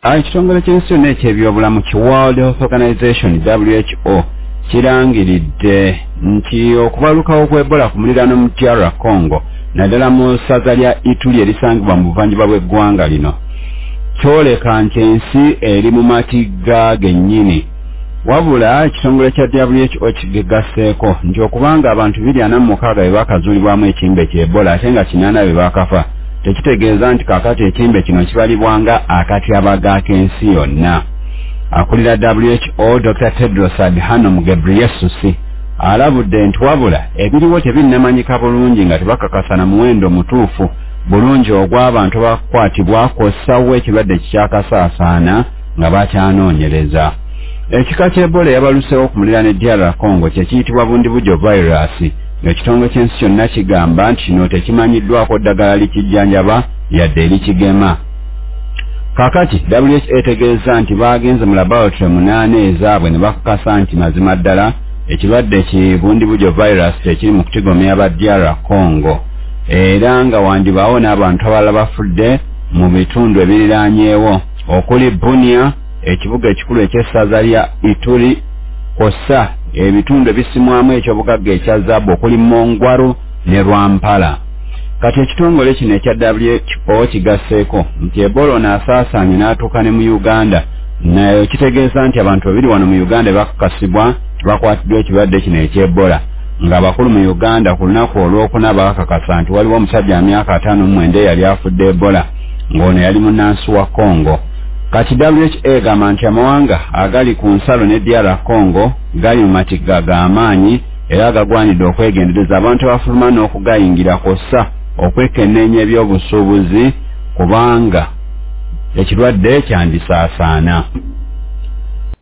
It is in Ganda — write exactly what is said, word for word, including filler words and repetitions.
Ekitongole ky'ensi yonna eky'ebyobulamu ki World Health Organization W H O kirangiridde nti okubalukawo kw'Ebola ku muliraano mu D R Congo naddala mu ssaza lya Ituri erisangibwa mu buvanjuba bw'eggwanga lino kyoleka nti ensi eri mu matigga gennyini. Wabula ekitongole kya W H O kigegasseeko nti okubanga abantu bibiri ana mu mukaaga be baakazuulibwamu ekimbe ky'Ebola ate nga kinaana be baakafa tekitegeeza nti kaakati ekimbe kino kibalibwanga akatyabaga ak'ensi yonna. Akulira W H O Doctor Tedros Adhanom Ghebreyesus alabudde nti wabula ebiriwo tebinnamanyika bulungi nga tebakakasa na muwendo mutuufu bulungi ogw'abantu abakwatibwa kw'ossawo ekirwadde kikyakasaasaana nga bakyanoonyereza. Ekika ky'Ebola yabaluseewo ku muliraano D R Congo kye kiyitibwa bundibujo virus ng'ekitongole ky'ensi kyonna kigamba nti kino tekimanyiddwako ddagala likijjanjaba yadde erikigema. Kaakati W H O etegeeza nti baagenze mu laboratory munaana ezaabwe ne bakakasa nti mazima ddala ekirwadde ki bundibujo virus tekiri mu kutigomya ba D R Congo era nga wandibaawo n'abantu abalala bafudde mu bitundu ebiriraanyeewo okuli Bunia, ekibuga ekikulu eky'essaza lya Ituri, kw'ossa ebitundu ebisimwamu eky'obugagga ekya Zaabu okuli Mongwaru ne Rwampala. Kati ekitongole kino ekya W H O kigasseeko nti Ebola n'asaasaanye n'atuuka ne mu Uganda nayo kitegeeza nti abantu babiri wano mu Uganda bakakasibwa bakwatiddwa ekirwadde kino eky'Ebola nga abakulu mu Uganda ku lunaku olwokuna bakakasa nti waliwo omusajja wa myaka ataano mu mwenda eyali afudde Ebola ng'ono yali munnansi wa Congo. Kati W H O egamba nti amawanga agali ku nsalo ne D R Congo gali mu matigga g'amaanyi era agagwanidde okwegendereza abantu abafuluma n'okugayingira kw'ossa okwekenneenya ebyobusuubuzi kubanga ekirwadde kyandisaasaana.